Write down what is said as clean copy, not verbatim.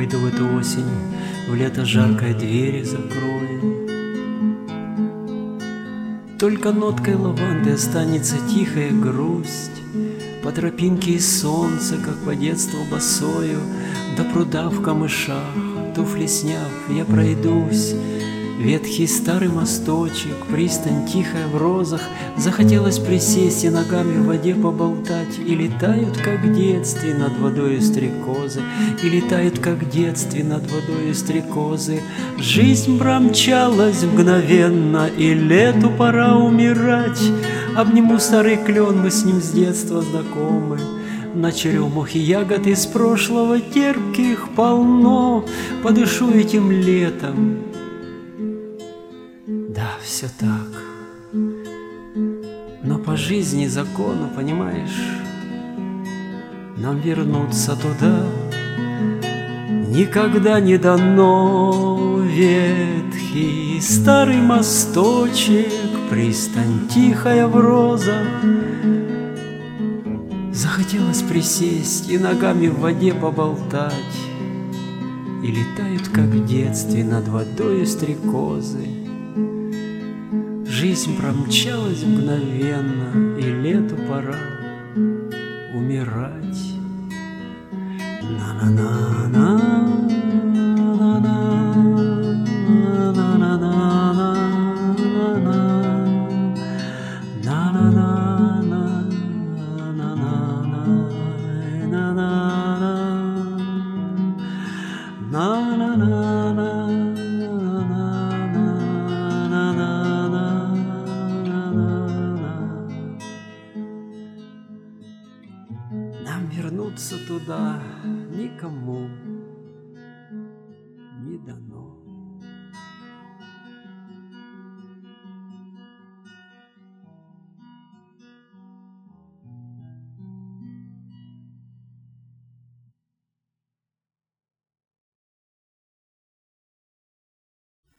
приду в эту осень, в лето жаркой двери закрою. Только ноткой лаванды останется тихая грусть, по тропинке из солнца, как по детству босою, до пруда в камышах, туфли сняв, я пройдусь. Ветхий старый мосточек, пристань тихая в розах, захотелось присесть и ногами в воде поболтать. И летают, как в детстве, над водою стрекозы, и летают, как в детстве, над водою стрекозы. Жизнь промчалась мгновенно, и лету пора умирать. Обниму старый клен, мы с ним с детства знакомы. На черемухе ягод из прошлого терпких полно. Подышу этим летом. Да, все так. Но по жизни закону, понимаешь, нам вернуться туда никогда не дано. Ветхий старый мосточек, пристань тихая в розах. Захотелось присесть и ногами в воде поболтать. И летают, как в детстве, над водою стрекозы. Жизнь промчалась мгновенно, и лету пора умирать. Нам вернуться туда никому